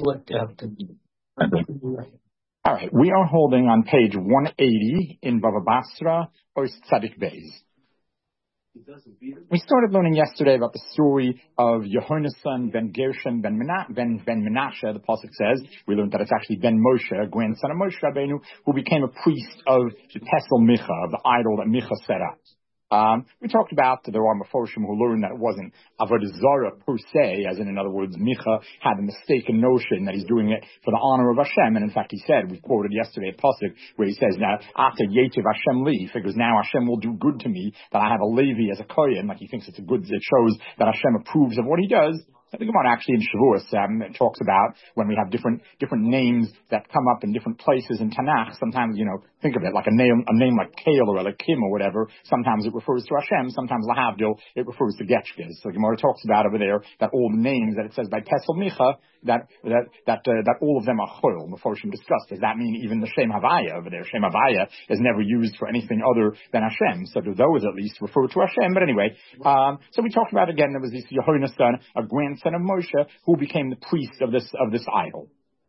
All right, we are holding on page 180 in Bava Basra or Tzadik Beis. We started learning yesterday about the story of Yehonasan ben Gershon ben Menashe. The pasuk says we learned that it's actually Ben Moshe, grandson of Moshe Rabbeinu, who became a priest of the Pesel Micha, of the idol that Micha set up. We talked about there are Meforshim who learned that it wasn't Avodah Zarah per se, as in other words, Micha had a mistaken notion that he's doing it for the honor of Hashem, and in fact he said, we quoted yesterday a pasuk where he says, now after Yetiv Hashem li, he figures now Hashem will do good to me, that I have a Levi as a Kohen, like he thinks it's a good, it shows that Hashem approves of what he does. I think about actually in Shavuos, it talks about when we have different names that come up in different places in Tanakh. Sometimes, think of it like a name like Kale or like Kim or whatever. Sometimes it refers to Hashem. Sometimes Lahavdil, it refers to Getchkes. So Gemara talks about over there that all the names that it says by Pesel Micha, that all of them are Choil. Meforshim discussed. Does that mean even the Shem Havaya over there? Shem Havaya is never used for anything other than Hashem. So do those at least refer to Hashem? But anyway, so we talked about again, there was this Yehonasan, a grandson of Moshe, who became the priest of this idol.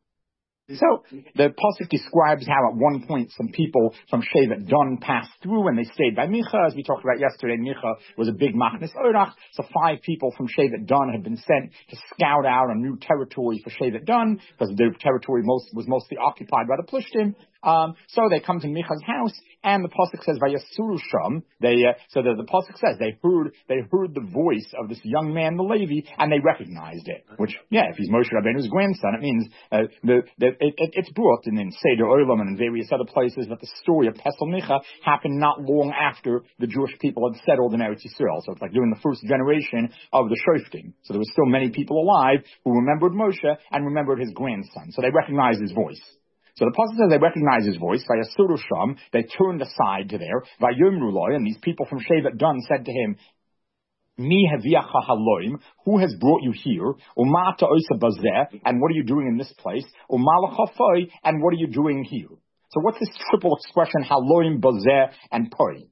So the pasuk describes how at one point some people from Shevet Dan passed through and they stayed by Micha. As we talked about yesterday, Micha was a big Machnes Orach. So 5 people from Shevet Dan had been sent to scout out a new territory for Shevet Dan because their territory was mostly occupied by the Plishtim. So they come to Micha's house, and the pasuk says, "Vayasuru sham." So the pasuk says they heard the voice of this young man, the Levi, and they recognized it. Which, if he's Moshe Rabbeinu's grandson, it means it's brought in Seder Olam and in various other places that the story of Pesel Micha happened not long after the Jewish people had settled in Eretz Yisrael. So it's like during the first generation of the Shoftim. So there were still many people alive who remembered Moshe and remembered his grandson. So they recognized his voice. So the pasuk says they recognized his voice. Vayasuru sham, they turned aside to there. Vayomru lo, and these people from Shevet Dan said to him, Mi haviacha haloim, who has brought you here? Uma ta'osa bazeh, and what are you doing in this place? Uma lachafoi, and what are you doing here? So what's this triple expression, haloim, bazeh, and poi?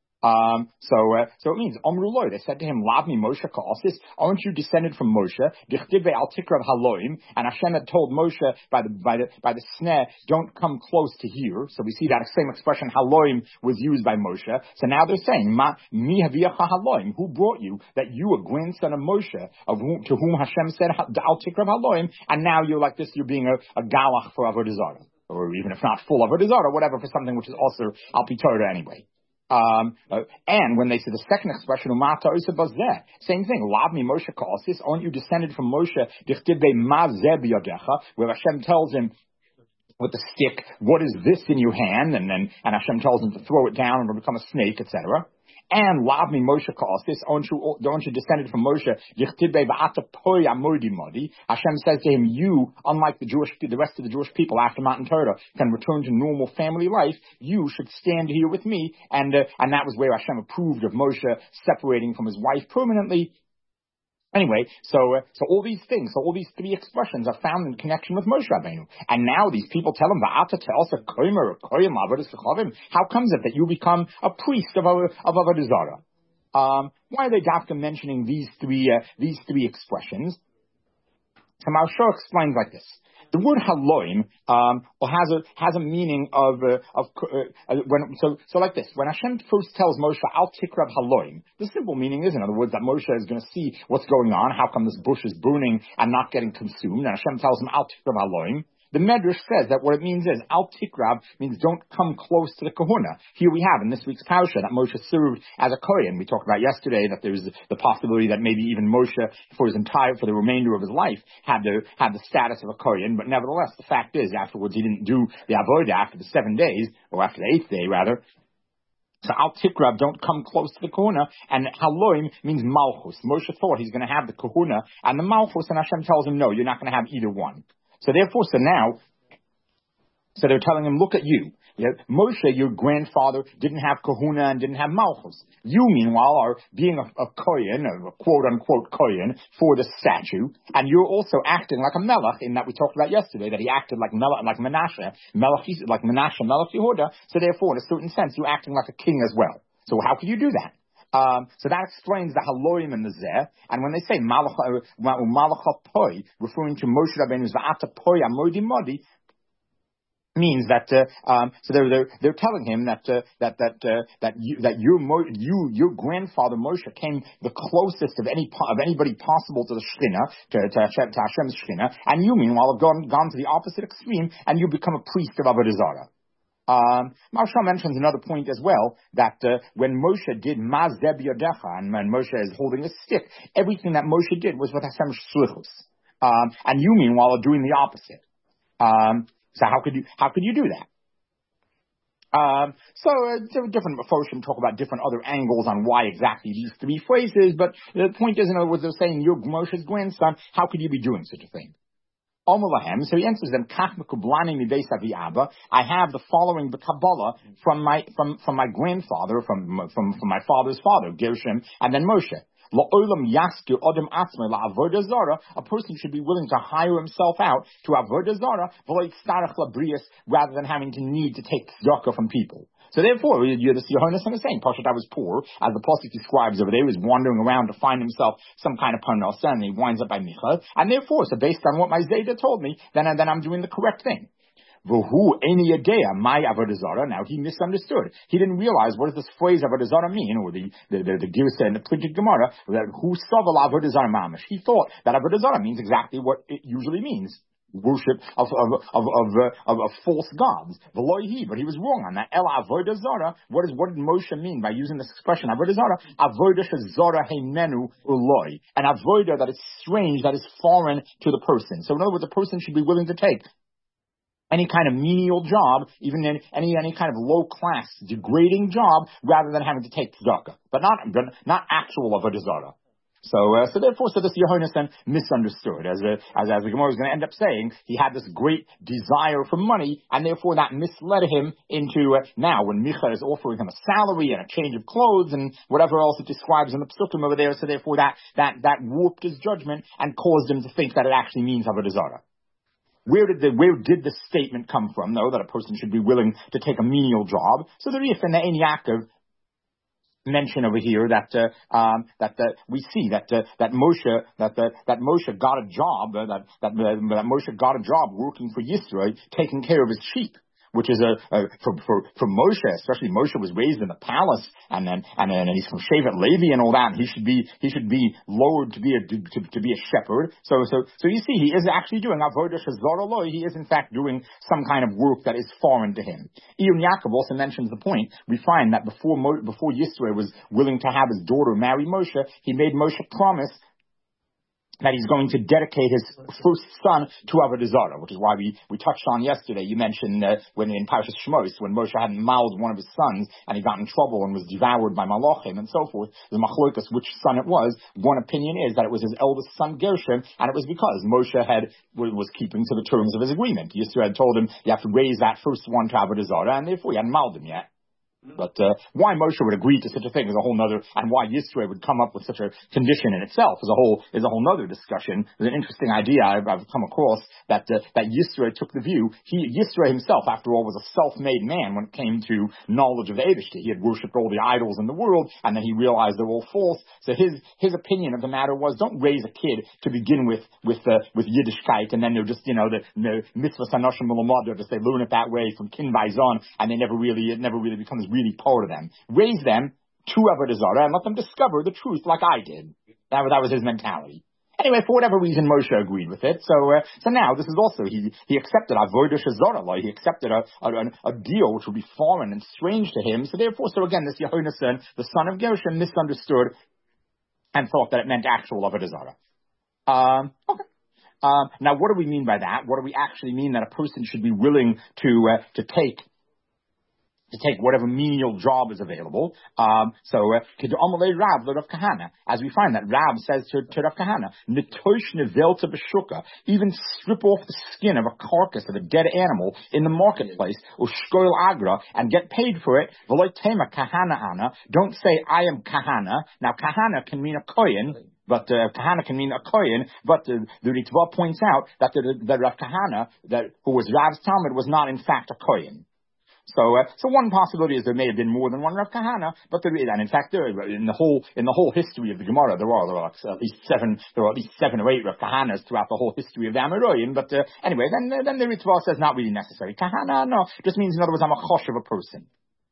So it means Omru Loi. They said to him, Lavmi Moshe Ka'asis, aren't you descended from Moshe? Dichtive al Tikrav Haloim, and Hashem had told Moshe by the snare, don't come close to here. So we see that same expression Haloim was used by Moshe. So now they're saying, Mi Haviacha Haloim, who brought you that you a grandson of Moshe, to whom Hashem said al Tikrav Haloim, and now you're like this, you're being a galach for Avodah Zarah, or even if not full Avodah Zarah, whatever, for something which is also al pi Torah anyway. And when they say the second expression, Umata Osa Bazeh, same thing. Lavmi Moshe Ka'asis, aren't you descended from Moshe? Dichtibe Mazeh B'yadecha, where Hashem tells him with the stick, what is this in your hand? And Hashem tells him to throw it down and it'll become a snake, etc. And Lavmi Moshe Ka'asis, aren't you descended from Moshe? Hashem says to him, you, unlike the rest of the Jewish people after Matan Torah, can return to normal family life. You should stand here with me. And that was where Hashem approved of Moshe separating from his wife permanently. Anyway, so all these things, all these 3 expressions are found in connection with Moshe Rabbeinu. And now these people tell him, how comes it that you become a priest of Avodah Zarah? Why are they mentioning these three expressions? So Maharsha explains like this. The word haloim has a meaning of like this. When Hashem first tells Moshe al tikrav haloim, the simple meaning is, in other words, that Moshe is going to see what's going on. How come this bush is burning and not getting consumed? And Hashem tells him al tikrav haloim. The Medrash says that what it means is, al tikrav means don't come close to the kahuna. Here we have in this week's parasha that Moshe served as a kohen. We talked about yesterday that there's the possibility that maybe even Moshe, for the remainder of his life, had the status of a kohen. But nevertheless, the fact is, afterwards he didn't do the avodah after the 7 days, or after the 8th day rather. So al tikrav, don't come close to the kahuna, and haloim means malchus. Moshe thought he's going to have the kahuna and the malchus, and Hashem tells him, no, you're not going to have either one. So they're telling him, look at you. Moshe, your grandfather, didn't have kahuna and didn't have malchus. You, meanwhile, are being a kohen, a quote-unquote kohen, for the statue, and you're also acting like a melech, in that we talked about yesterday, that he acted like Menashe, like Menashe, Melech Yehuda, so therefore, in a certain sense, you're acting like a king as well. So how could you do that? So that explains the haloim and the zeh. And when they say malacha poi, referring to Moshe Rabbeinu's va'ata poi amodi modi, means that so they're telling him that your grandfather Moshe came the closest of anybody possible to the Shekhinah, to Hashem's Shekhinah, and you meanwhile have gone to the opposite extreme and you become a priest of Avodah Zarah. Maharsha mentions another point as well, that when Moshe did Mazeb Yodecha, and when Moshe is holding a stick, everything that Moshe did was with Hashem's shlichus. And you meanwhile are doing the opposite. So how could you do that? So different Mephoshim talk about different other angles on why exactly these three phrases, but the point is, in other words, they're saying, you're Moshe's grandson, how could you be doing such a thing? So he answers them, I have the following, the Kabbalah from my grandfather, from my father's father, Gershom, and then Moshe. A person should be willing to hire himself out to avodah zarah rather than having to need to take tzedakah from people. So therefore, you're the Yohanan is saying, Pashat, I was poor, as the pasuk describes over there, he was wandering around to find himself some kind of parnasa, and he winds up by Micha, and therefore, so based on what my Zayda told me, then I'm doing the correct thing. V'hu eni yedea my avodah zarah. Now he misunderstood. He didn't realize what does this phrase avodah zarah mean, or the Girsa and the printed Gemara, that who saval avodah zarah mamish. He thought that avodah zarah means exactly what it usually means. Worship of false gods. But he was wrong on that. El avodah zarah. What did Moshe mean by using this expression avodah zarah? Avodah shezarah heimenu uloi. An avodah that is strange, that is foreign to the person. So in other words, a person should be willing to take any kind of menial job, even in any kind of low class, degrading job, rather than having to take tzedakah, but not actual avodah zarah. So therefore, this Yehonasan misunderstood. As the Gemara is going to end up saying, he had this great desire for money, and therefore that misled him into now when Micha is offering him a salary and a change of clothes and whatever else it describes in the psukim over there. So therefore that warped his judgment and caused him to think that it actually means avodah zarah. Where did the statement come from, though, that a person should be willing to take a menial job? So the Rif and the Ein Yaakov mention over here that we see that Moshe got a job that Moshe got a job working for Yisro, taking care of his sheep. Which is for Moshe, especially Moshe was raised in the palace, and then he's from Shevet Levi and all that. And he should be lowered to be a shepherd. So you see, he is actually doing avodah shezarah lo. He is in fact doing some kind of work that is foreign to him. Ein Yaakov also mentions the point. We find that before Yisro was willing to have his daughter marry Moshe, he made Moshe promise that he's going to dedicate his first son to avodah zarah, which is why we touched on yesterday. You mentioned when in Parshas Shmos, when Moshe hadn't mauled one of his sons and he got in trouble and was devoured by malachim and so forth, the machlokas which son it was. One opinion is that it was his eldest son Gershom, and it was because Moshe was keeping to the terms of his agreement. Yisro had told him you have to raise that first one to avodah zarah, and therefore he hadn't mauled him yet. But why Moshe would agree to such a thing is a whole nother, and why Yisro would come up with such a condition in itself is a whole nother discussion. There's an interesting idea I've come across that Yisro took the view. Yisro himself, after all, was a self-made man when it came to knowledge of the Eibishter. He had worshipped all the idols in the world, and then he realized they're all false. So his opinion of the matter was, don't raise a kid to begin with Yiddishkeit, and then they're just, the mitzvah sanoshim ulamad, just they learn it that way from kin by zon, and it never really becomes really part of them. Raise them to avodah zarah and let them discover the truth like I did. That was his mentality. Anyway, for whatever reason, Moshe agreed with it. So now this is also he accepted avodah zarah. He accepted a deal which would be foreign and strange to him. So therefore, again, this Yehonasan, the son of Gershom, misunderstood and thought that it meant actual avodah zarah. Okay. Now, what do we mean by that? What do we actually mean that a person should be willing to take whatever menial job is available? Rav, Rav Kahana, as we find that Rav says to Rav Kahana, Netosh nevelta b'shuka, even strip off the skin of a carcass of a dead animal in the marketplace, or shkoil agra, and get paid for it. V'loy tema kahana ana. Don't say I am kahana. Now kahana can mean a kohen. But Kahana can mean a kohen, but the Ritva points out that the Rav Kahana, who was Rav's Talmud, was not in fact a kohen. So one possibility is there may have been more than one Rav Kahana, but and in fact, in the whole history of the Gemara, there are at least seven or eight Rav Kahanas throughout the whole history of the Amoraim. But anyway, then the Ritva says not really necessary. Kahana, no, just means in other words I'm a chosh of a person.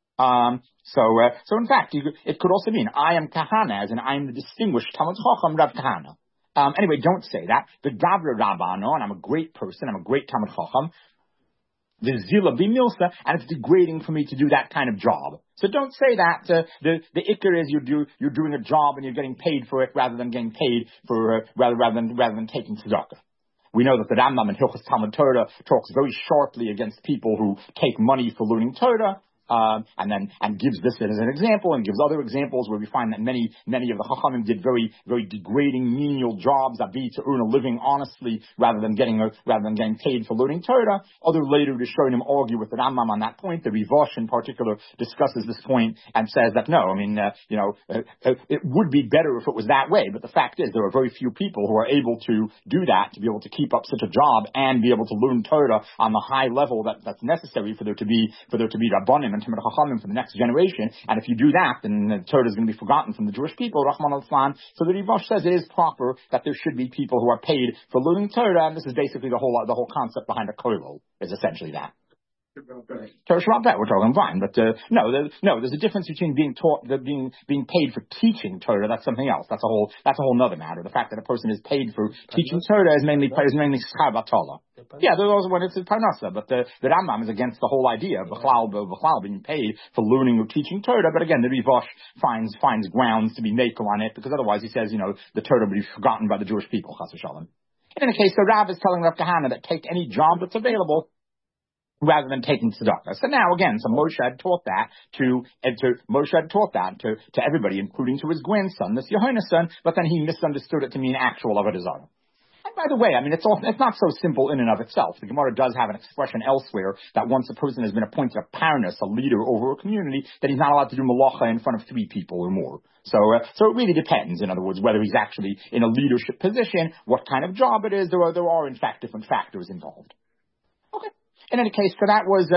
So in fact, it could also mean I am Kahana, as in I am the distinguished Talmud Chacham Rav Kahana. Anyway, don't say that. The Gavra Rabbano, and I'm a great person, I'm a great Talmud Chacham. The Zila Bimilsa, and it's degrading for me to do that kind of job. So don't say that. The ikar is you're doing a job and you're getting paid for it rather than getting paid for rather than taking tzedakah. We know that the Rambam in Hilchos Talmud Torah talks very sharply against people who take money for learning Torah. And gives this as an example, and gives other examples where we find that many of the Chachamim did very, very degrading, menial jobs, to earn a living honestly, rather than getting paid for learning Torah. Other later Rishonim argue with the Rambam on that point. The Rivosh in particular discusses this point and says that no, it would be better if it was that way. But the fact is, there are very few people who are able to do that, to be able to keep up such a job and be able to learn Torah on the high level that's necessary for there to be Rabbanim and Talmid Chachamim for the next generation. And if you do that, then the Torah is going to be forgotten from the Jewish people, Rahman al-Islam. So the Rivosh says it is proper that there should be people who are paid for learning Torah, and this is basically the whole concept behind a kollel, is essentially that. Torah Shabbat Bet, we're talking fine, but no, there's a difference between being taught, being paid for teaching Torah. That's something else. That's a whole nother matter. The fact that a person is paid for teaching Torah is mainly schar batala. Yeah, there's also when it's parnasa, but the Rambam is against the whole idea of b'chlal being paid for learning or teaching Torah. But again, the Rivosh finds grounds to be makel on it, because otherwise he says, the Torah will be forgotten by the Jewish people. Chas v'shalom. In any case, the Rav is telling Rav Kahana that take any job that's available, rather than taking tzedakah. So now again, Moshe had taught that to everybody, including to his grandson, this Yehonasan, but then he misunderstood it to mean actual avodah zarah. And by the way, it's not so simple in and of itself. The Gemara does have an expression elsewhere that once a person has been appointed a parnas, a leader over a community, that he's not allowed to do malacha in front of 3 people or more. So it really depends. In other words, whether he's actually in a leadership position, what kind of job it is. There are in fact different factors involved. Okay. In any case, so that was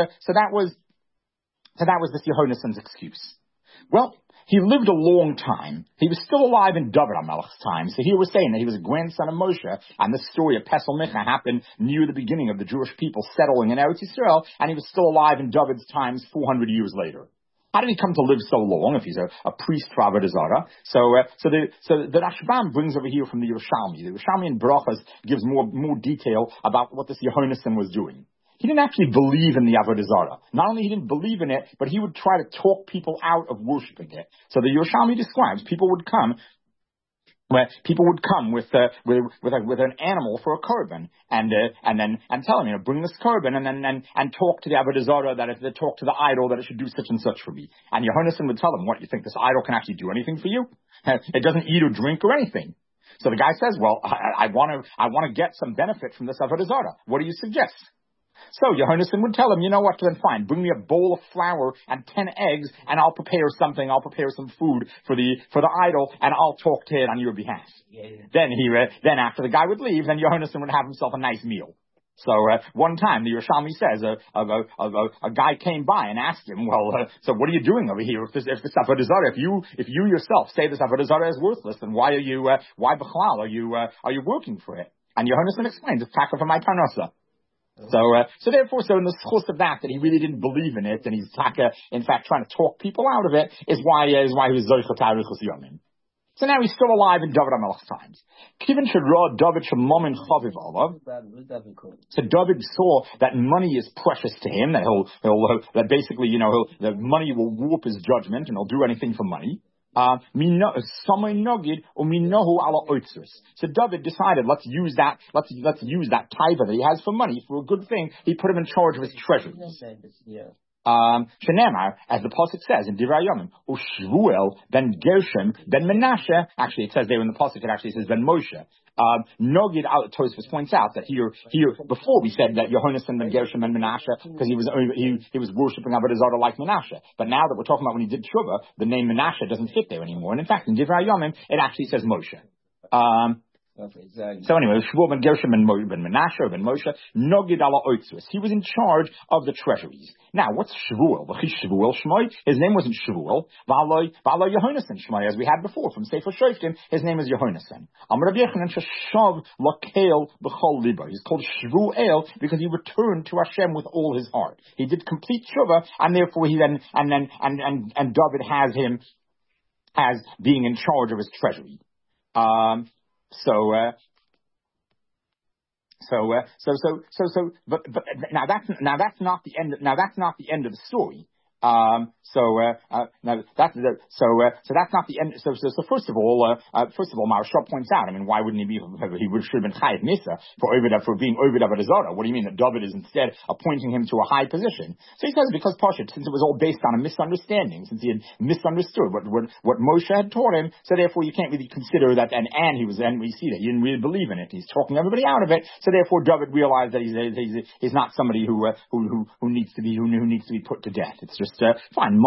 this Yehonasan's excuse. Well, he lived a long time. He was still alive in David HaMelech's time. So here we're saying that he was a grandson of Moshe, and the story of Pesel Micha happened near the beginning of the Jewish people settling in Eretz Yisrael, and he was still alive in David's times 400 years later. How did he come to live so long if he's a priest for Avodah Zarah? So the Rashbam brings over here from the Yerushalmi. The Yerushalmi in Brachas gives more detail about what this Yehonasan was doing. He didn't actually believe in the Avodah Zarah. Not only he didn't believe in it, but he would try to talk people out of worshiping it. So the Yerushalmi describes people would come with an animal for a korban and tell him, bring this korban and talk to the Avodah Zarah, that if they talk to the idol that it should do such and such for me. And Yehonasan would tell them, what, you think this idol can actually do anything for you? It doesn't eat or drink or anything. So the guy says, well, I want to get some benefit from this Avodah Zarah. What do you suggest? So Yehonasan would tell him, you know what, then fine, bring me a bowl of flour and 10 eggs, and I'll prepare some food for the idol, and I'll talk to it on your behalf. Yeah. Then after the guy would leave, then Yehonasan would have himself a nice meal. So one time, the Yerushalmi says, a guy came by and asked him, so what are you doing over here? If this Avodah Zarah, if you yourself say this Avodah Zarah is worthless, then why b'chlal are you working for it? And Yehonasan explains, it's taka for my parnasa. So therefore, in the schus of that he really didn't believe in it, and he's in fact trying to talk people out of it, is why he was zoicha ta'arichus yomim. So now he's still alive in David HaMelech's times. Kivin shera David shemomin chaviv olav. So David saw that money is precious to him, that basically that money will warp his judgment, and he'll do anything for money. So David decided, let's use that taiva that he has for money for a good thing. He put him in charge of his treasures. Shenemar, as the pasuk says in Divrei Yomim, Ushvuel ben Gershom ben Menashe. Actually, it says there in the pasuk, it actually says ben Moshe. Nogid Tosfos points out that here before we said that Yehonasan ben Gershom ben Menashe, because he was worshiping Avodah Zarah like Menashe. But now that we're talking about when he did Tshuva, the name Menashe doesn't fit there anymore. And in fact, in Divrei Yomim, it actually says Moshe. So anyway, Shmuel ben Gershom ben Menashe ben Moshe Nogid ala Oitzus. He was in charge of the treasuries. Now, what's Shmuel? Shmuel Shmoi. His name wasn't Shmuel. V'aloi Yehonasan Shmoi, as we had before from Sefer Shoftim. His name is Yehonasan. Amar Rabbi Yochanan sheshav lakel b'chol libo. He's called Shmuel because he returned to Hashem with all his heart. He did complete tshuva, and therefore he then David has him as being in charge of his treasury. But now that's not the end. Now that's not the end of the story. Now that's not the end. So first of all, Maharsha points out. I mean, should have been chayiv misa for being Oved Avodah Zarah. What do you mean that David is instead appointing him to a high position? So he says because Pashut, since it was all based on a misunderstanding, since he had misunderstood what Moshe had taught him, so therefore you can't really consider that. And we see that he didn't really believe in it. He's talking everybody out of it. So therefore David realized that he's not somebody who needs to be put to death. It's just fine.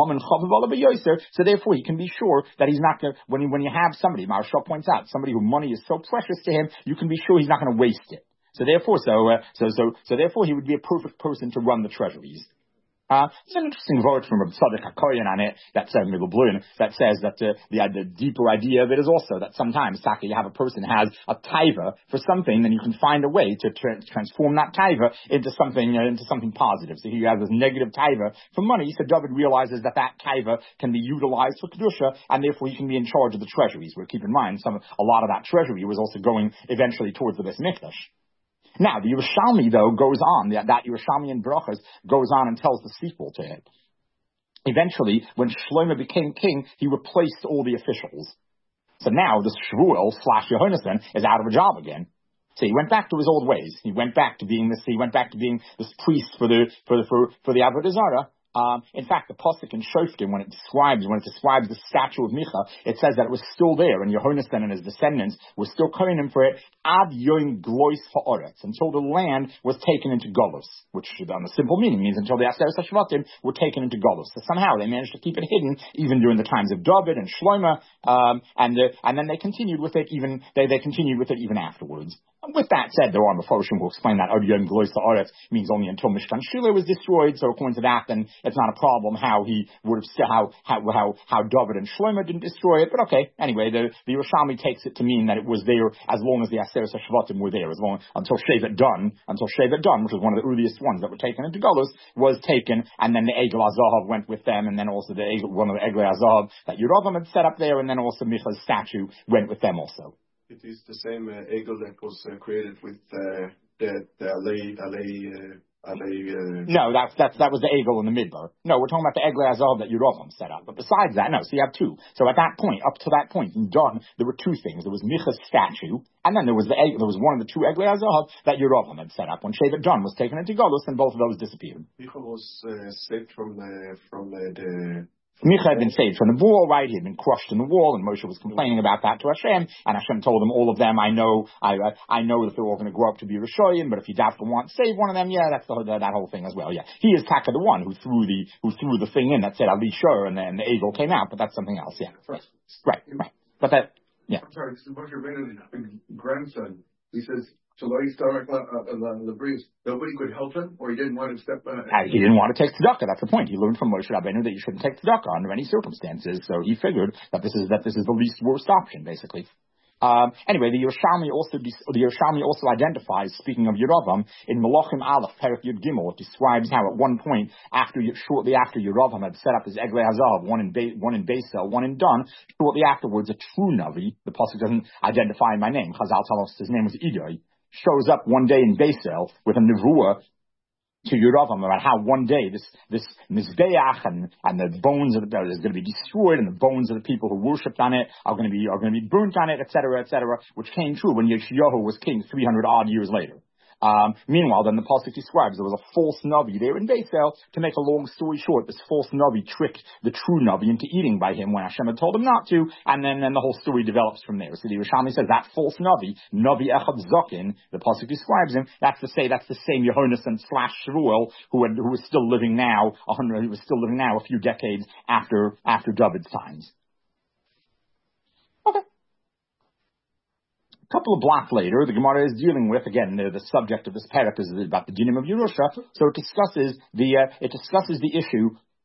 So therefore, he can be sure that he's not going to, when you have somebody, Maharsha points out, somebody who money is so precious to him, you can be sure he's not going to waste it. So therefore, therefore, he would be a perfect person to run the treasuries. There's an interesting word from Rabbi Tzadok HaKohen on it that says that the deeper idea of it is also that sometimes, you have a person has a taiva for something, then you can find a way to transform that taiva into something positive. So he has this negative taiva for money. So David realizes that taiva can be utilized for kedusha, and therefore he can be in charge of the treasuries. Where keep in mind, a lot of that treasury was also going eventually towards the Beis Mikdash. Now, the Yerushalmi, though, goes on, that Yerushalmi in Brachos goes on and tells the sequel to it. Eventually, when Shlomo became king, he replaced all the officials. So now, this Shmuel / Yehonasan is out of a job again. So he went back to his old ways. He went back to being this priest for the Avodah Zarah. In fact, the pasuk in Shoftim, when it describes the statue of Micha, it says that it was still there, and Yehonasan and his descendants were still calling him for it ad yoim glois ha'aretz, until the land was taken into Golus, which on the simple meaning means until the Aseret HaShvatim were taken into Golus. So somehow they managed to keep it hidden even during the times of David and Shlomo, and then they continued with it even afterwards. And with that said, there are Meforshim who explain that ad yoim glois ha'aretz means only until Mishkan Shiloh was destroyed. So according to that, then it's not a problem how he would have how David and Shlomo didn't destroy it. But okay, anyway, the Yerushalmi takes it to mean that it was there as long as the Aseret HaShvatim were there, until Shevet Dan, which was one of the earliest ones that were taken into Golus, was taken, and then the Egel HaZahav went with them, and then also one of the Egel HaZahav that Yeravam had set up there, and then also Micha's statue went with them also. It is the same Egel that was created with the Alei. No, that was the Egel in the Midbar. No, we're talking about the Egel HaZahav that Yeravam set up. But besides that, no. So you have two. So at that point, up to that point in Don, there were two things. There was Micha's statue, and then there was one of the two Egel HaZahav that Yeravam had set up when Shevet Dan was taken into Golus, and both of those disappeared. Micha was saved from the Micha had been saved from the wall, right? He had been crushed in the wall, and Moshe was complaining about that to Hashem, and Hashem told him, all of them, I know that they're all going to grow up to be Rishoyim, but if you dafka want to save one of them, yeah, that's that whole thing as well, yeah. He is Taka, the one who threw the thing in that said Ali Shur, and then the Egel came out, but that's something else, yeah. Right. But that, yeah. I'm sorry, Moshe Rabbeinu's grandson, he says, nobody could help him, or he didn't want to step on it. He didn't want to take tzedakah. That's the point. He learned from Moshe Rabbeinu that you shouldn't take tzedakah under any circumstances. So he figured that this is the least worst option, basically. Anyway, the Yerushalmi also identifies, speaking of Yeravam, in Melachim Aleph, Perek Yud Gimel, it describes how at one point, shortly after Yeravam had set up his Eglei HaZahav, one in Beisel, one in Dan, shortly afterwards, a true Navi, the pasuk doesn't identify my name, Chazal tell us his name was Idai, shows up one day in Beisel with a nevuah to Yeravam about how one day this mizbeach and the bones of it is going to be destroyed, and the bones of the people who worshipped on it are going to be burnt on it, etc., which came true when Yeshayahu was king 300 odd years later. Meanwhile, then the pasuk describes there was a false Navi there in Beisel. To make a long story short, this false Navi tricked the true Navi into eating by him when Hashem had told him not to, and then the whole story develops from there. So the Yerushalmi says that false Navi Echad Zokin, the pasuk describes him. That's the same Yehonasan / Shmuel who was still living now a few decades after David's times. Okay. couple of blocks later, the Gemara is dealing with, again, the subject of this parak is about the dinim of Yerusha, so it discusses the issue,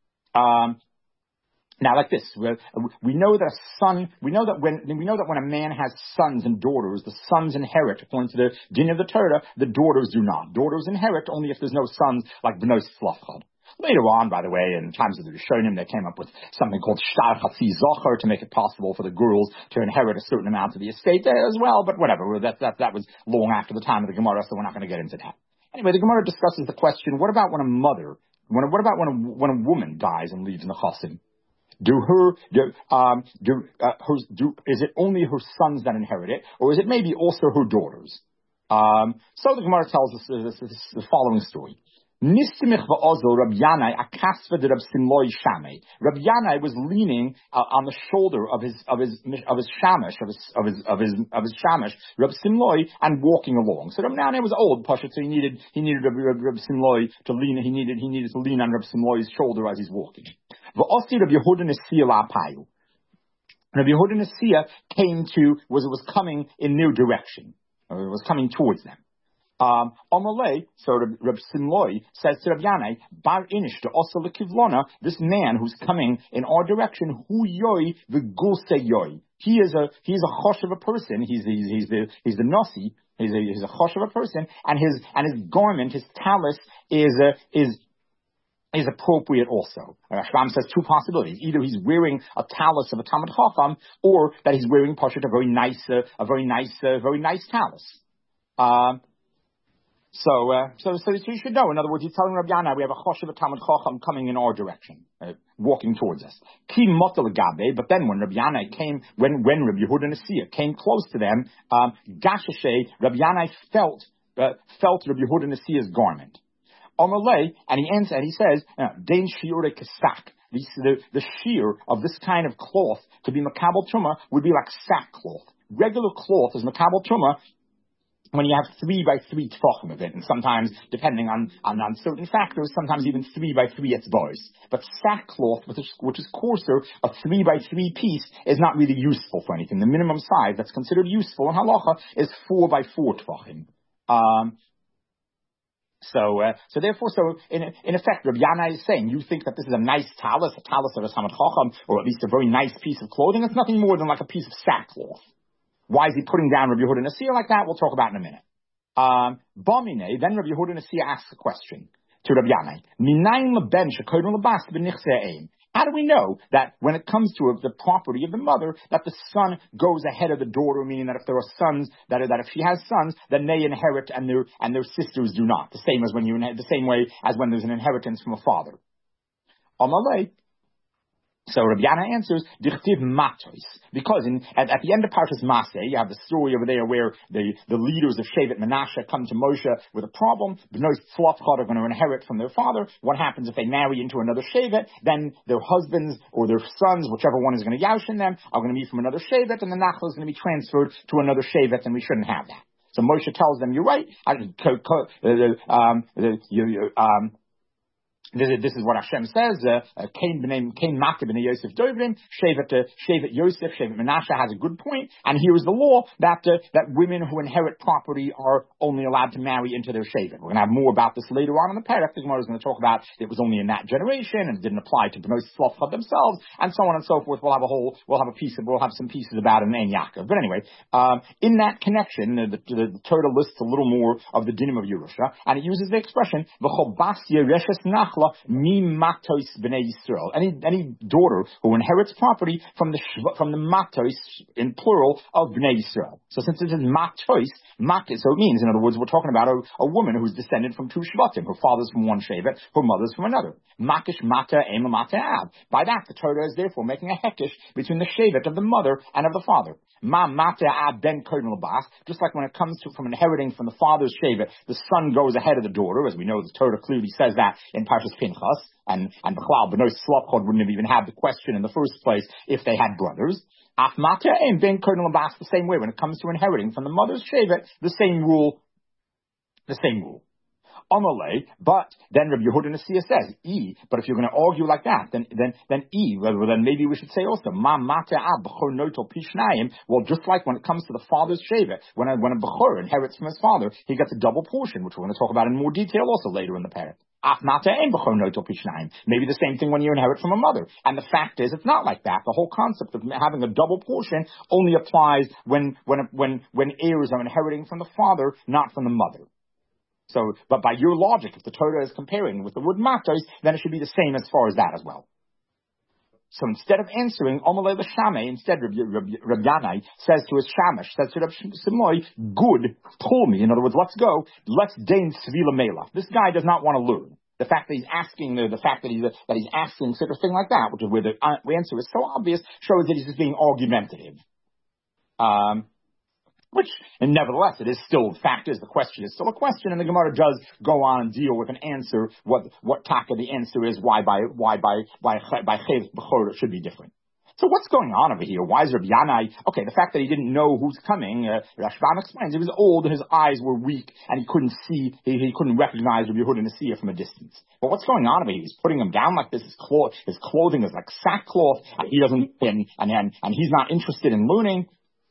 now, like this, we know that when a man has sons and daughters, the sons inherit according to the din of the Torah, the daughters do not. Daughters inherit only if there's no sons, like Bnos Tzlafchad. Later on, by the way, in times of the Rishonim, they came up with something called Shtar Chatzi Zocher to make it possible for the girls to inherit a certain amount of the estate there as well, but whatever, that was long after the time of the Gemara, so we're not going to get into that. Anyway, the Gemara discusses the question, what about when a woman dies and leaves in the Chassid? Is it only her sons that inherit it, or is it maybe also her daughters? So the Gemara tells us the following story. Rabbi Yanai was leaning on the shoulder of his shamash, Reb Simloi, and walking along. So Reb Yanai was old, Pasha, so he needed Reb Simloi to lean. He needed to lean on Reb Simloi's shoulder as he's walking. Rabbi Yehuda was coming in their direction. Or it was coming towards them. Amalei, so Reb Simloi says to Reb Yanai, Bar Inish to also lekivlona, this man who's coming in our direction, hu yoi v'gulse yoi. He is a chosh of a person. He's the nasi. He's a chosh of a person, and his garment, his talus is appropriate also. Rashbam says two possibilities. Either he's wearing a talus of a Talmid Chacham, or that he's wearing Pashat a very nice talus. So you should know. In other words, he's telling Rabbi Yanai, we have a chosh of a Talmid Chacham coming in our direction, walking towards us. Ki motel gabe, but then when Rabbi Yanai came, when Rabbi Yehuda Nasiya came close to them, Gashashe, Rabbi Yanai felt Rabbi Yehuda Nasiya's garment. Amalei, and he says, Dein shiure kesak. The shear of this kind of cloth to be makabel truma would be like sackcloth. Regular cloth is makabel truma when you have 3 by 3 tefachim of it, and sometimes, depending on certain factors, sometimes even 3 by 3 etzbos. But sackcloth, which is coarser, a 3 by 3 piece is not really useful for anything. The minimum size that's considered useful in halacha is 4 by 4 tefachim. So in effect, Rabbi Yanai is saying, you think that this is a nice talus, a talus of a Talmid Chacham, or at least a very nice piece of clothing. It's nothing more than like a piece of sackcloth. Why is he putting down Rabbi Yehuda Nasiya like that? We'll talk about in a minute. Bamine, then Rabbi Yehuda Nasiya asks a question to Rabbi Yanai. How do we know that when it comes to the property of the mother, that the son goes ahead of the daughter, meaning that if there are sons, that if she has sons, then they inherit and their sisters do not. The same way as when there's an inheritance from a father. Amalei. So Rabbi Yanai answers, Dichtiv Matos, because at the end of Parshas Maseh, you have the story over there where the leaders of Shevet Menashe come to Moshe with a problem. Bnos Tzlafchad are going to inherit from their father. What happens if they marry into another Shevet? Then their husbands or their sons, whichever one is going to yaush in them, are going to be from another Shevet, and the Nachal is going to be transferred to another Shevet, and we shouldn't have that. So Moshe tells them, you're right. This is what Hashem says. Cain Makah b'nei Yosef Dovrim. Shevet Yosef, Shevet Menashe has a good point. And here is the law that women who inherit property are only allowed to marry into their Shevet. We're going to have more about this later on in the parak. The Gemara is going to talk about it was only in that generation and it didn't apply to Bnos Tzlafchad themselves, and so on and so forth. We'll have some pieces about it in Ein Yaakov. But anyway, in that connection, the Torah lists a little more of the dinim of Yerusha, and it uses the expression v'chobasya reshes nach mi matos b'nei Yisrael. Any daughter who inherits property from the matos in plural of b'nei Yisrael. So since it is matos, so it means, in other words, we're talking about a woman who's descended from 2 shvatim. Her father's from one shevet, her mother's from another. Makish mata ema mata ab. By that, the Torah is therefore making a hekesh between the shevet of the mother and of the father. Ma mata ab ben koden labas. Just like when it comes to from inheriting from the father's shevet, the son goes ahead of the daughter, as we know the Torah clearly says that in Parshas Pinchas, and B'chlal B'nai Tzlafchad wouldn't have even had the question in the first place if they had brothers. Af mata and ben koden labas, the same way when it comes to inheriting from the mother's shevet, the same rule. Amalei, but then Rabbi Yehuda Nasiya says, but if you're going to argue like that, then maybe we should say also, well, just like when it comes to the father's shevet, when a Bechor inherits from his father, he gets a double portion, which we're going to talk about in more detail also later in the parak. Maybe the same thing when you inherit from a mother. And the fact is, it's not like that. The whole concept of having a double portion only applies when heirs are inheriting from the father, not from the mother. So, but by your logic, if the Torah is comparing with the word matos, then it should be the same as far as that as well. So instead of answering, Omalei l'shamei, instead Rabbi Yanai says to his shamash, says to Rabbi Simloi, good, pull me. In other words, let's go. Let's dein svila melach. This guy does not want to learn. The fact that he's asking, the fact that he's asking sort of thing like that, which is where the answer is so obvious, shows that he's just being argumentative. Which, and nevertheless, it is still, the fact is, the question is still a question, and the Gemara does go on and deal with an answer, what taka the answer is, why by Chev Bechor it should be different. So what's going on over here? Why is Rabbi Yanai, okay, the fact that he didn't know who's coming, Rashbam explains, he was old and his eyes were weak, and he couldn't see, he couldn't recognize Rabbi Yehuda Nasiya from a distance. But what's going on over here? He's putting him down like this, his clothing is like sackcloth, and he doesn't, and he's not interested in learning.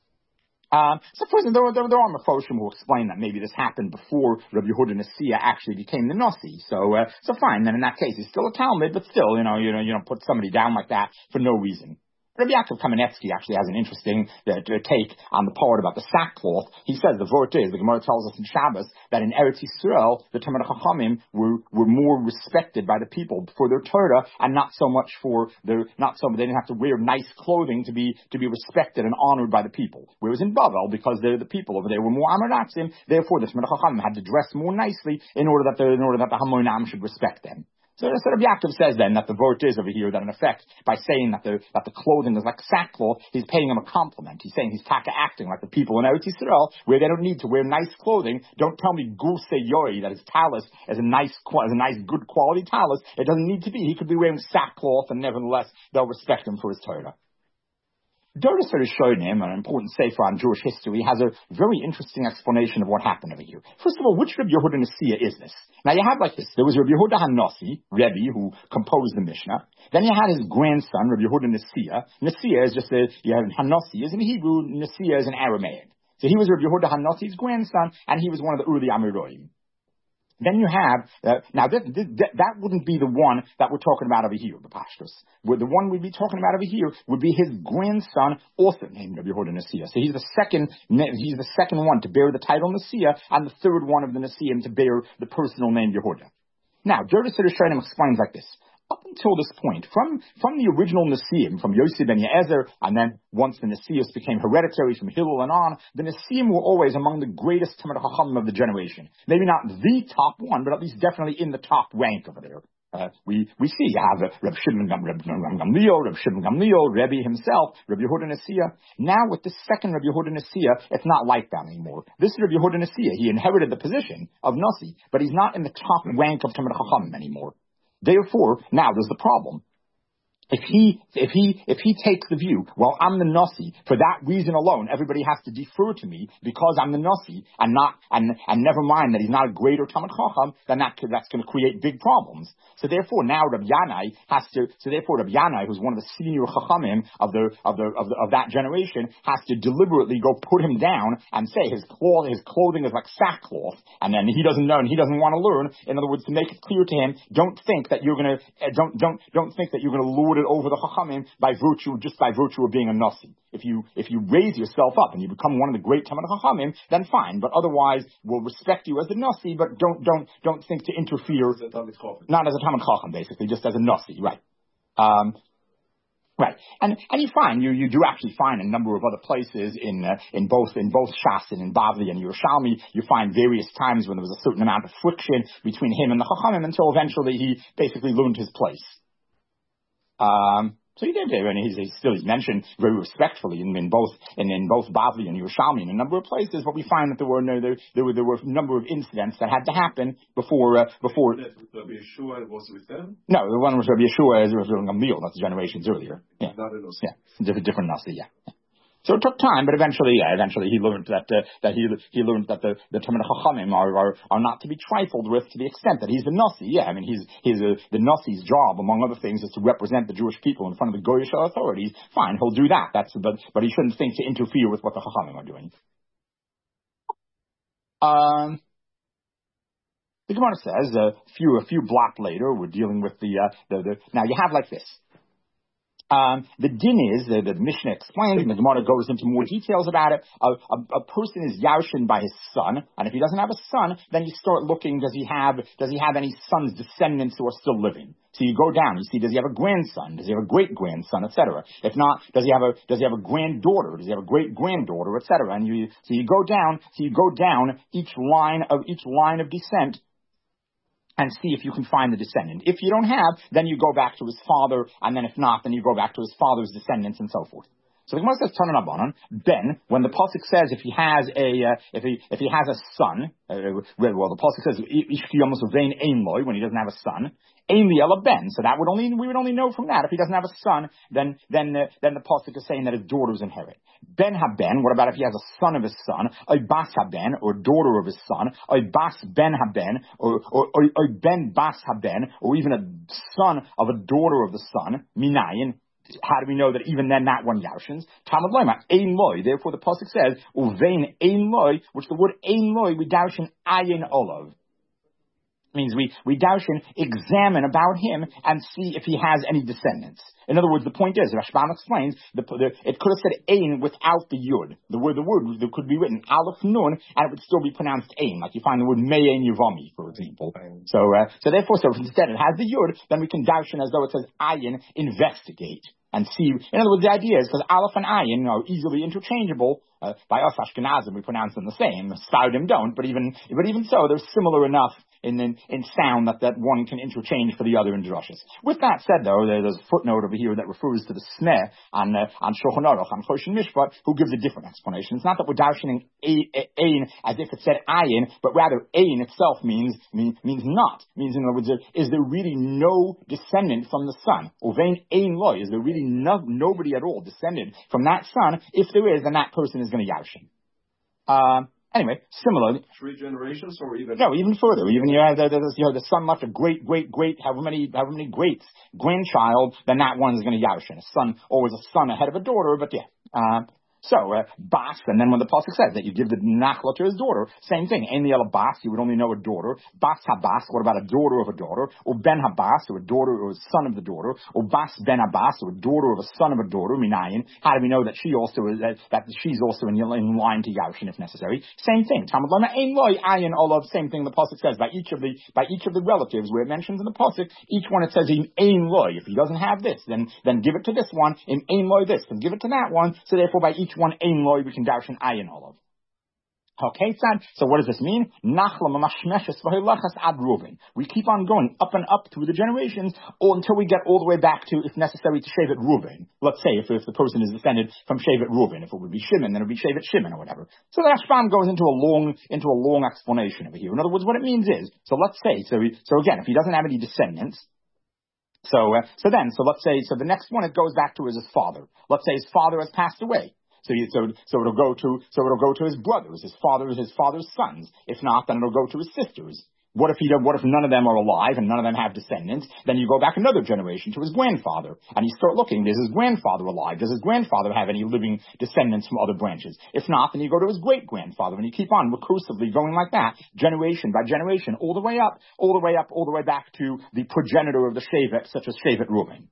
So first, there are Mefoshim who explain that maybe this happened before Rabbi Yehuda Nasiya actually became the Nasi. So fine. Then in that case, he's still a Talmud, but still, you don't put somebody down like that for no reason. Rabbi Yaakov Kamenetsky actually has an interesting take on the part about the sackcloth. He says the vort is, the Gemara tells us in Shabbos, that in Eretz Yisrael, the Talmidei Chachamim were more respected by the people for their Torah, and not so much they didn't have to wear nice clothing to be respected and honored by the people. Whereas in Bavel, because the people over there were more Amaratzim, therefore the Talmidei Chachamim had to dress more nicely in order that the Hamonam should respect them. So Rabbi Yaakov says then that the vort is over here that in effect, by saying that the clothing is like sackcloth, he's paying him a compliment. He's saying he's taka acting like the people in Eretz Yisrael, where they don't need to wear nice clothing. Don't tell me guse yori that his talus is a nice good quality talus. It doesn't need to be. He could be wearing sackcloth, and nevertheless they'll respect him for his Torah. Doris Rishonim, an important sefer on Jewish history, has a very interesting explanation of what happened over here. First of all, which Rabbi Yehuda Nasiya is this? Now you have like this. There was Rabbi Yehuda HaNasi, Rebbe, who composed the Mishnah. Then you had his grandson, Rabbi Yehuda Nasiya. Nasiya is just you have HaNasi is in Hebrew, Nasiya is in Aramaic. So he was Rabbi Yehuda HaNasi's grandson, and he was one of the Uri Amiroim. Then you have, now that wouldn't be the one that we're talking about over here, the Pashtus. The one we'd be talking about over here would be his grandson, also named Rabbi Yehuda Nasiya. So he's the second one to bear the title Nasiya, and the third one of the Nasiim to bear the personal name Yehuda. Now, Doris Rishonim explains like this. Up until this point, from the original Nasiim, from Yosef ben Ye'ezer, and then once the Nasius became hereditary from Hillel and on, the Nasiim were always among the greatest Talmidei Chachamim of the generation. Maybe not the top one, but at least definitely in the top rank over there. We see you have Reb Shimon Gamliel, Rebbe himself, Rabbi Yehuda Nasiya. Now with the second Rabbi Yehuda Nasiya, it's not like that anymore. This is Rabbi Yehuda Nasiya. He inherited the position of Nasi, but he's not in the top rank of Talmidei Chachamim anymore. Therefore, now there's the problem. If he takes the view, well, I'm the Nasi, for that reason alone, everybody has to defer to me because I'm the Nasi, and never mind that he's not a greater Talmid Chacham, then that's going to create big problems. So therefore, now Rabbi Yanai who's one of the senior Chachamim of that generation, has to deliberately go put him down and say his clothing is like sackcloth, and then he doesn't know and he doesn't want to learn. In other words, to make it clear to him, don't think that you're going to lord it over the Chachamim by virtue of being a Nasi. If you raise yourself up and you become one of the great Talmidei Chachamim, then fine. But otherwise, we'll respect you as a Nasi, but don't think to interfere. Not as a Talmid Chacham, basically, just as a Nasi, right? Right, and you find you do actually find a number of other places in both Shas and in Bavli and Yerushalmi. You find various times when there was a certain amount of friction between him and the Chachamim until eventually he basically learned his place. So he did, and he's mentioned very respectfully in both Bavli and Yerushalmi in a number of places. But we find that there were a number of incidents that had to happen before. Rabbi Yeshua was with them. No, the one was Rabbi Yeshua, Rabbi Gamliel, that's generations earlier. Yeah, different Nasi. Yeah. So it took time, but eventually he learned that he learned that the Talmid Chachamim are not to be trifled with, to the extent that he's the Nasi. Yeah, I mean the Nasi's job, among other things, is to represent the Jewish people in front of the Goyish authorities. Fine, he'll do that. But he shouldn't think to interfere with what the Chachamim are doing. The Gemara says a few block later, we're dealing with the now you have like this. The din is, the Mishnah explains, and the Gemara goes into more details about it. A person is yaushin by his son, and if he doesn't have a son, then you start looking, does he have any sons, descendants who are still living? So you go down, you see, does he have a grandson? Does he have a great-grandson, etc.? If not, does he have a granddaughter? Does he have a great-granddaughter, etc.? And you go down each line of descent, and see if you can find the descendant. If you don't have, then you go back to his father, and then if not, then you go back to his father's descendants, and so forth. So the Gemara says, Tanan Rabbanan, Ben, when the pasuk says if he has a son, well, the pasuk says Ishki Yomos Uvein Ein Loi, when he doesn't have a son, Ein Li Ela Ben. So we would only know from that. If he doesn't have a son, then the pasuk is saying that his daughters inherit. Ben haben, what about if he has a son of his son, or bas haben, or daughter of his son, or bas ben haben, or ben bas haben, or even a son of a daughter of the son, minayin. How do we know that even then that one yaushins? Talmud Loima, ein loy. Therefore the pasuk says, uvein ein loy, which the word ein loy, we daushin ayin olav. Means we daushin examine about him and see if he has any descendants. In other words, the point is, Rashbam explains, it could have said ein without the yud. The word could be written aleph nun, and it would still be pronounced ein, like you find the word me'ein yivami, for example. So therefore, if instead it has the yud, then we can daushin as though it says ayin, investigate. And see, in other words, the idea is, because aleph and ayin are easily interchangeable. By us Ashkenazim, we pronounce them the same. Sardim don't, but even so, they're similar enough in sound that one can interchange for the other in drushes. With that said, though, there's a footnote over here that refers to the Sneh on Shulchan Aruch, on Choshen Mishpat, who gives a different explanation. It's not that we're darshaning ein as if it said ayin, but rather ein itself means not. Means, in other words, is there really no descendant from the son? Uvein ein loy, is there really nobody at all descended from that son? If there is, then that person is going to yaushin. Anyway, similarly, 3 generations or even further. Even the son left a great, however many greats, grandchild, then that one is going to yaushin. A son, always a son ahead of a daughter, but yeah. Bas, and then when the pasuk says that you give the nachla to his daughter, same thing. Ein Li Ela Bas, you would only know a daughter. Bas habas, what about a daughter of a daughter? Or ben habas, or a daughter or a son of the daughter. Or bas ben habas, or a daughter of a son of a daughter. Minayin. How do we know that she also is that she's also in line to yaushin if necessary? Same thing. Talmud Lama ein loy ayin olav. Same thing. The pasuk says by each of the relatives where it mentions in the pasuk, each one it says in ein loy. If he doesn't have this, then give it to this one. In ein loy this, then give it to that one. So therefore, by each one ein loy, we can darshan ayin olav. Okay, so what does this mean? We keep on going up and up through the generations until we get all the way back to, if necessary, to Shevet Reuven. Let's say if the person is descended from Shevet Reuven, if it would be Shimon, then it would be Shevet Shimon or whatever. So the Rashbam goes into a long explanation over here. In other words, what it means is, so let's say, so again, if he doesn't have any descendants, so let's say, so the next one it goes back to is his father. Let's say his father has passed away. So it'll go to his brothers, his father's sons. If not, then it'll go to his sisters. What if none of them are alive and none of them have descendants? Then you go back another generation to his grandfather, and you start looking. Is his grandfather alive? Does his grandfather have any living descendants from other branches? If not, then you go to his great grandfather, and you keep on recursively going like that, generation by generation, all the way back to the progenitor of the Shevet, such as Shevet Reuven.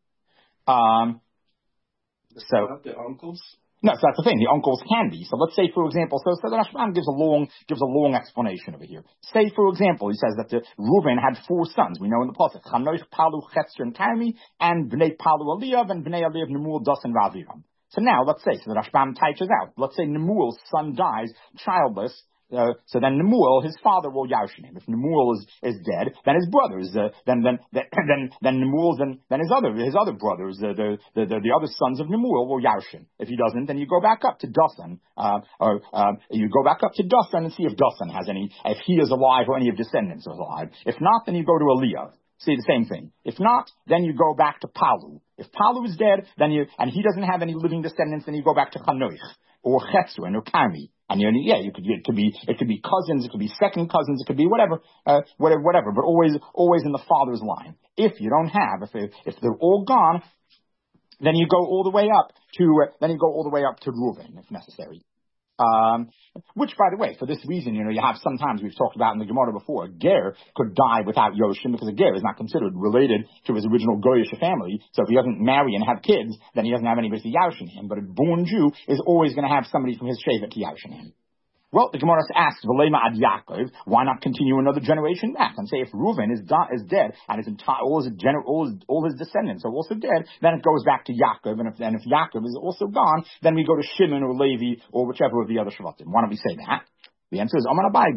Not the uncles. No, so that's the thing. The uncles can be. So let's say, for example, so the Rashbam gives a long explanation over here. Say, for example, he says that Reuven had 4 sons. We know in the pasuk, Chanoich, Palu, Chetzer, and Carmi, and Bnei Palu Eliav, and Bnei Eliav, Nemuel, Das, and Raviram. So now, let's say, so the Rashbam types out. Let's say Nemuel's son dies childless. So then Nemuel, his father, will yaushin him. If Nemuel is dead, then his brothers, then Nemuel's, then his other brothers, the other sons of Nemuel will yaushin. If he doesn't, then you go back up to Dasan, you go back up to Dasan and see if Dasan has any, if he is alive or any of descendants are alive. If not, then you go to Eliyav. See, the same thing. If not, then you go back to Palu. If Palu is dead, and he doesn't have any living descendants, then you go back to Chanoich, or Chetzron, or Carmi. And it could be cousins, it could be second cousins, it could be whatever, but always in the father's line. If you don't have, if they're all gone, then you go all the way up to Reuven, if necessary. Which, by the way, for this reason, you have sometimes we've talked about in the Gemara before, a ger could die without Yoshim because a ger is not considered related to his original Goyish family. So if he doesn't marry and have kids, then he doesn't have anybody to Yashin him. But a born Jew is always going to have somebody from his Shevet to Yashin him. Well, the Gemara asks, V'lema ad Yaakov, why not continue another generation back and say if Reuven is dead and all his descendants are also dead, then it goes back to Yaakov, and if Yaakov is also gone, then we go to Shimon or Levi or whichever of the other Shvatim. Why don't we say that? The answer is,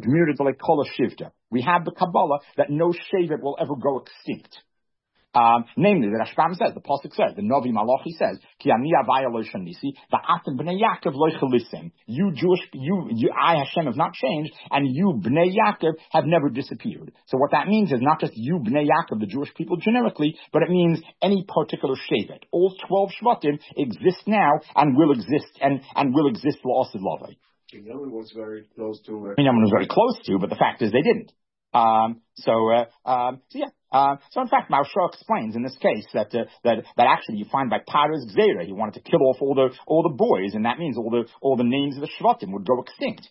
we have the Kabbalah that no Shevet will ever go extinct. Namely, the Rashbam says, the Pasuk says, the Novi Malachi says, Ki ani avaya lo shanisi, va'atem bnei Yaakov lo chalisem. You Jewish, I Hashem have not changed, and you bnei Yaakov have never disappeared. So what that means is not just you bnei Yaakov, the Jewish people generically, but it means any particular Shevet. All 12 Shvatim exist now and will exist la'asid lavai. Binyamin was very close to. Binyamin was very close to, but the fact is they didn't. So in fact, Maharsha explains in this case that actually you find by Paro's Gzeira, he wanted to kill off all the boys, and that means all the names of the Shvatim would go extinct.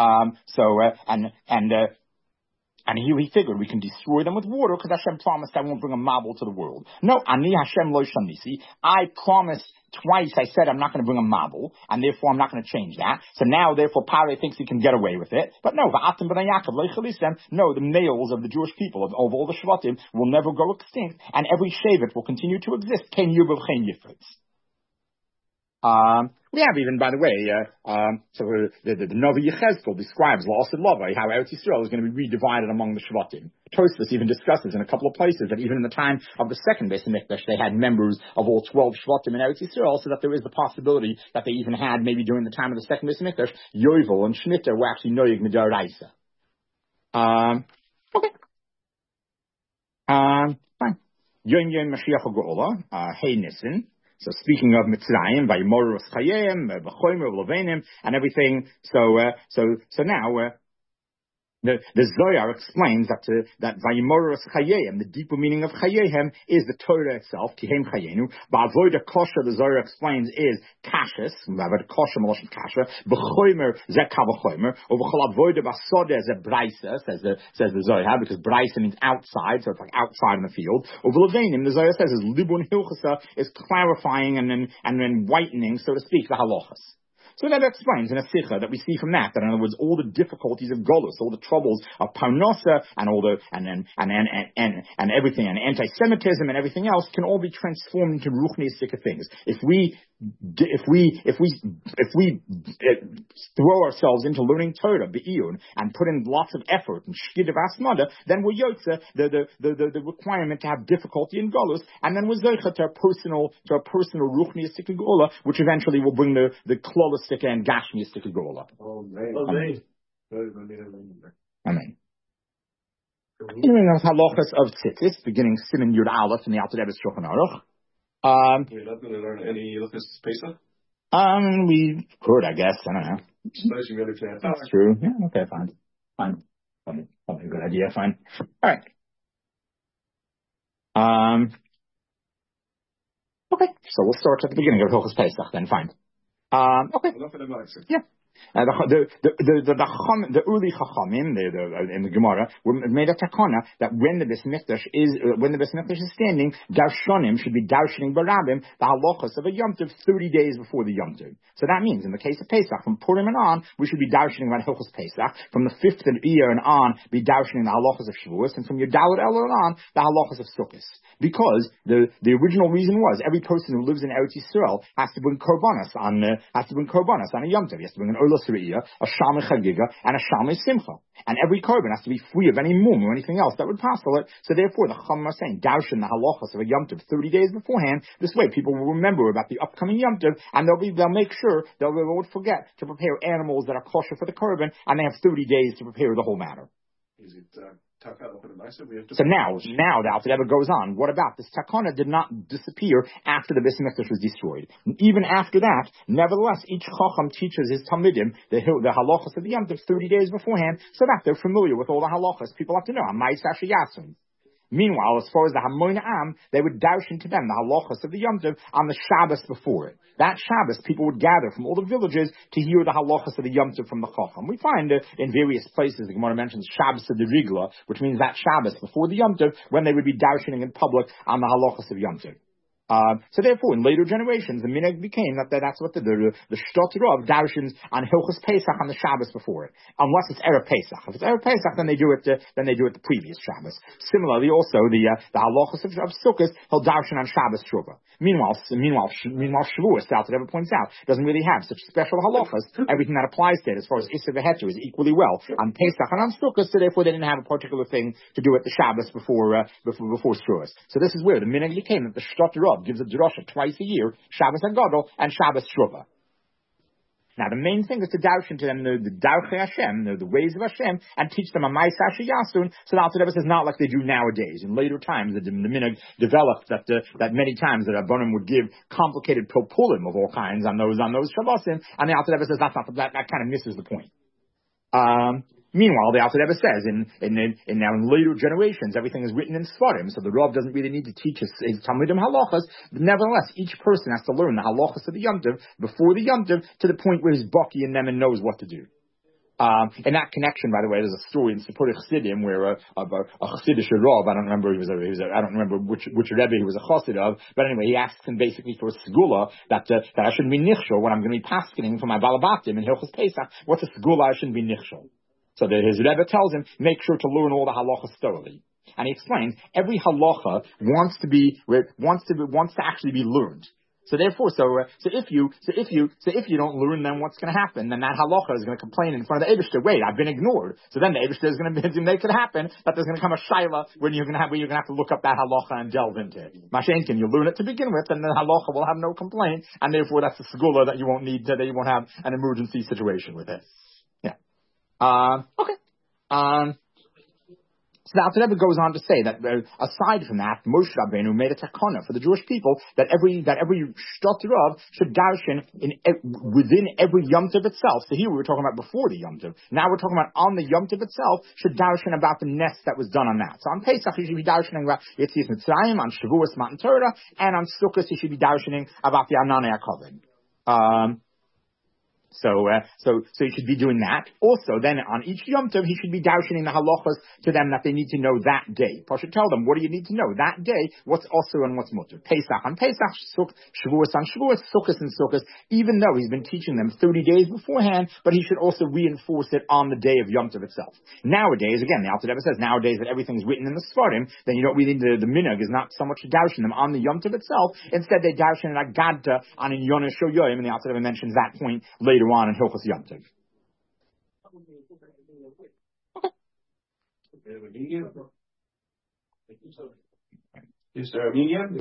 And he figured we can destroy them with water because Hashem promised I won't bring a Mabul to the world. No, Ani Hashem lo shanisi. I promised twice, I said I'm not going to bring a Mabul, and therefore I'm not going to change that. So now, therefore, Paro thinks he can get away with it. But no, Va'atem b'nei Yaakov lo chalisem. No, the males of the Jewish people, of all the Shvatim, will never go extinct, and every Shevet will continue to exist. Ken Yubav Chen Yifritz. We have even, by the way, the Novi Yechezkel describes La'asid Lavai, how Eretz Yisrael is going to be redivided among the Shvatim. Tosfos even discusses in a couple of places that even in the time of the second Beis HaMikdash, they had members of all 12 Shvatim in Eretz Yisrael, so that there is the possibility that they even had, maybe during the time of the second Beis HaMikdash, Yovel and Shnitter were actually Noyeg Midaraisa. Okay. Fine. Yom Mashiach HaGeolah, Hey Nissen. So speaking of Mitzrayim, Vayimorus Chayim, B'choimer, Levenim, and everything. So now, the Zohar explains that Vayimorus Chayim, the deeper meaning of Chayim, is the Torah itself, Kihem Chayenu. Ba'avoida Kosher, the Zohar explains, is Kashas, Ba'avoida Kosher, Maloshin Kasher, B'choimer, Zeh Kavachoimer, or B'cholavoida Basode, Zeh Braisa, says the Zohar, because Braisa means outside, so it's like outside in the field. Or Levenim, the Zohar says, is Libun Hilchasa, is clarifying and then whitening, so to speak, the halachas. So that explains in a sikha that we see from that in other words, all the difficulties of Golus, all the troubles of Parnosa, and all the and everything, and anti-Semitism and everything else can all be transformed into ruchnistic things. If we throw ourselves into learning Torah, be'iyun, and put in lots of effort and shkidav asmada, then we're yotze the requirement to have difficulty in Golus, and then we're zeicha to a personal ruchnistic gola, which eventually will bring the klolistic and gashmistic gola. Amen. Amen. Continuing with halachas of tzitzis, beginning Siman Yud Aleph in the Alter Rebbe's Shulchan Aruch. We're not going to learn any halachas Pesach? We could, I guess. I don't know. That's true. Yeah, okay, fine. Probably a good idea, fine. All right. Okay, so we'll start at the beginning of Hilchos Pesach then, fine. Okay. Yeah. The Uli Chachamim, in the Gemara, made a takana that when the Beis Mikdash is standing, Darshanim should be darshaning barabim the halachas of a Yom Tov 30 days before the Yom Tov. So that means, in the case of Pesach, from Purim and on, we should be darshaning about Hilchos Pesach. From the 5th of Iyar and on, be darshaning the halachas of Shavuos, and from your Dalet Elul and on, the halachas of Sukkos. Because the original reason was every person who lives in Eretz Yisrael has to bring korbanos on a Yom Tov. He has to bring an Olas Re'iyah, a Shalmei Chagiga, and a Shalmei Simcha. And every korban has to be free of any mum or anything else that would passel it. So therefore, the Chacham are saying, darshan the halachas of a Yom Tov 30 days beforehand. This way, people will remember about the upcoming Yom Tov, and they'll make sure they won't forget to prepare animals that are kosher for the korban, and they have 30 days to prepare the whole matter. Is it So now the Alter Rebbe goes on. What about this takana did not disappear after the Beis Hamikdash was destroyed? Even after that, nevertheless, each chacham teaches his talmidim the halachas of the Yom Tov 30 days beforehand, so that they're familiar with all the halachas. People have to know. Meanwhile, as far as the Hamoin Am, they would darshan to them the halachas of the Yom Tov on the Shabbos before it. That Shabbos, people would gather from all the villages to hear the halachas of the Yom Tov from the Chacham. We find in various places, the Gemara mentions Shabbos of the Rigla, which means that Shabbos before the Yom Tov, when they would be darshaning in public on the halachas of Yom Tov. So therefore, in later generations, the minhag became that's what the Shtot Rav darshans on Hilchos Pesach on the Shabbos before it, unless it's Erev Pesach. If it's Erev Pesach, then they do it the previous Shabbos. Similarly, also the halachos of Sukkot, he'll darshan on Shabbos Shuvah. Meanwhile, Shavuos, the Alter Rebbe points out, doesn't really have such special halachas. Everything that applies to it, as far as Issa v'Heter, is equally well on Pesach and on Sukkot. So therefore, they didn't have a particular thing to do at the Shabbos before Shavuos. So this is where the minhag became that the Shtot Rav gives a drasha twice a year, Shabbos Hagadol and Shabbos Shuvah. Now the main thing is to darshan to them the Darchei Hashem, the ways of Hashem, and teach them a Ma'aseh Yasun. So the Alter Rebbe says not like they do nowadays. In later times, the minhag developed that many times the Rabbanim would give complicated pilpulim of all kinds on those Shabbosim, and the Alter Rebbe says that kind of misses the point. Meanwhile, the Alter Rebbe says in later generations, everything is written in Sfarim, so the Rav doesn't really need to teach his Talmudim halachas. But nevertheless, each person has to learn the halachas of the Yom Tov before the Yom Tov to the point where he's baki in them and knows what to do. In that connection, by the way, there's a story in Sipur Chassidim where a Chassidish Rav, I don't remember which Rebbe he was a Chassid of, but anyway, he asks him basically for a segula that I shouldn't be nichshol when I'm going to be paskening for my balabatim in Hilchos Pesach. What's a segula I shouldn't be nichshol? So his Rebbe tells him, make sure to learn all the halachas thoroughly. And he explains, every halacha wants to actually be learned. So therefore, if you don't learn, then what's going to happen? Then that halacha is going to complain in front of the Eibishter. Wait, I've been ignored. So then the Eibishter is going to make it happen that there's going to come a shaila when you're going to have to look up that halacha and delve into it. Mashenkin, you learn it to begin with, and the halacha will have no complaint, and therefore that's the segula that you won't need, that you won't have an emergency situation with it. Okay. So the Alter Rebbe goes on to say that aside from that, Moshe Rabbeinu made a takana for the Jewish people that every Shtot Rav should darshan within every Yom Tov itself. So here we were talking about before the Yom Tov. Now we're talking about on the Yom Tov itself should darshan about the nest that was done on that. So on Pesach he should be darshaning about Yetzias Mitzrayim, on Shavuos Matan Torah, and on Sukkot he should be darshaning about the Ananei HaKavod. So he should be doing that. Also, then on each Yom Tov, he should be darshaning the halachas to them that they need to know that day. I should tell them, what do you need to know that day? What's also and what's mutter? Pesach on Pesach, Shavuos on Shavuos, Sukkot and Sukkot, even though he's been teaching them 30 days beforehand, but he should also reinforce it on the day of Yom Tov itself. Nowadays, again, the Alter Rebbe says, nowadays that everything's written in the Sfarim, then you don't really need the minhag is not so much to darshan them on the Yom Tov itself. Instead, they darshan it Agadta on in Yonah Shoyoyim, and the Alter Rebbe mentions that point later on in Hilchos Yom Tov. Is there a medium?